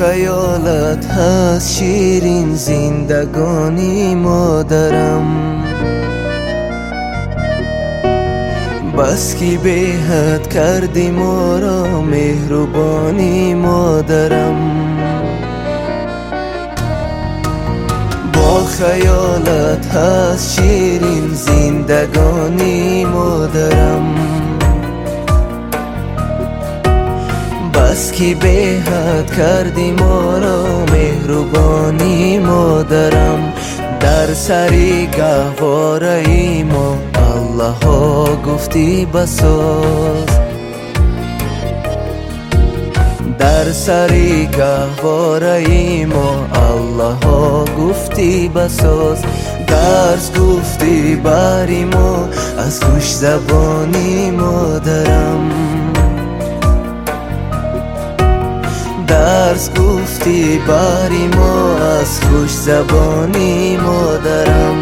خیالت هست شیرین زندگانی مادرم، بس کی به حد کردی ما را مهربانی مادرم. با خیالت هست شیرین زندگانی مادرم، بس کی به حد کردی ما را مهربانی مادرم. در سری گهواره ما الله ها گفتی بساز، در سری گهواره ما الله ها گفتی بساز. درس گفتی بری ما از خوش زبانی مادرم، درس گفتی بری ما از خوش زبانی مادرم.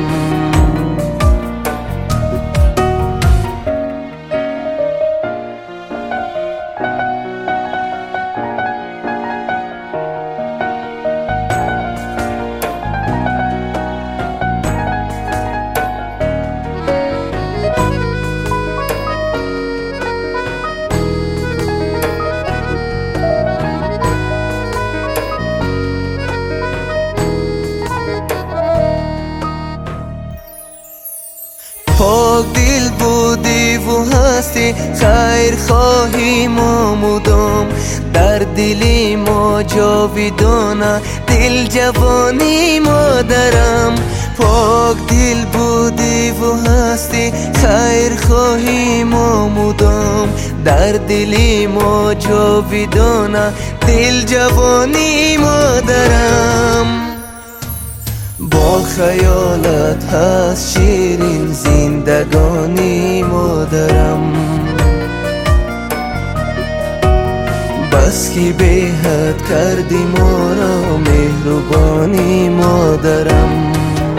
پاک دل بودی و هستی خیر خواهی ما مدام، در دلی ما جاویدانه دل جوانی مادرم. پاک دل بودی و هستی خیر خواهی ما مدام، در دلی ما جاویدانه دل جوانی مادرم. با خیالت هست شیرین زندگانی مادرم، بس کی به حد کردی ما را مهربانی مادرم.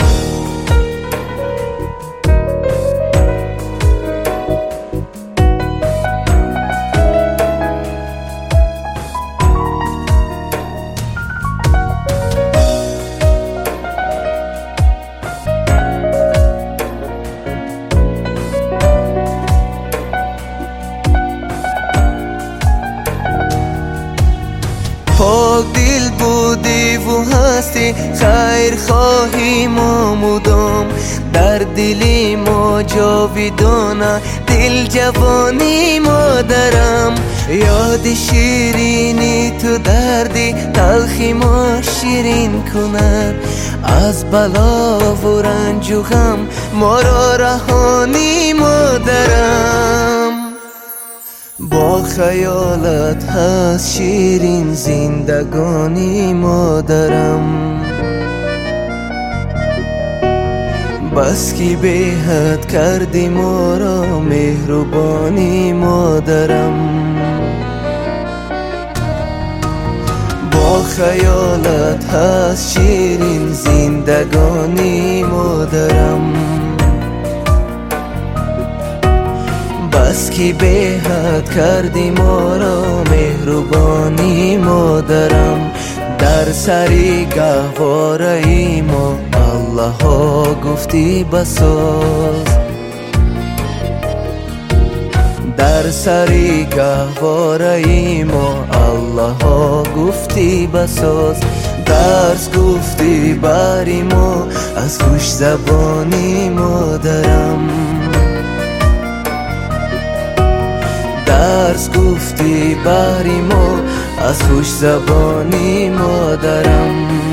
پاک دل بودی و هستی خیر خواهی ما مدام، در دلی ما جاویدانه دل جوانی مادرم. یاد شیرینی تو دردی تلخی ما شیرین کند، از بلا و رنج و غم ما را رهانی مادرم. با خیالت هست شیرین زندگانی مادرم، بس کی به حد کردی ما را مهربانی مادرم. با خیالت هست شیرین زندگانی مادرم، بس کی به حد کردی ما را مهربانی مادرم. در سری گهواره ما الله ها گفتی بساز، در سری گهواره ما الله ها گفتی بساز. درس گفتی بری ما از خوش زبانی مادرم، درس گفتی بری ما از خوش زبانی مادرم.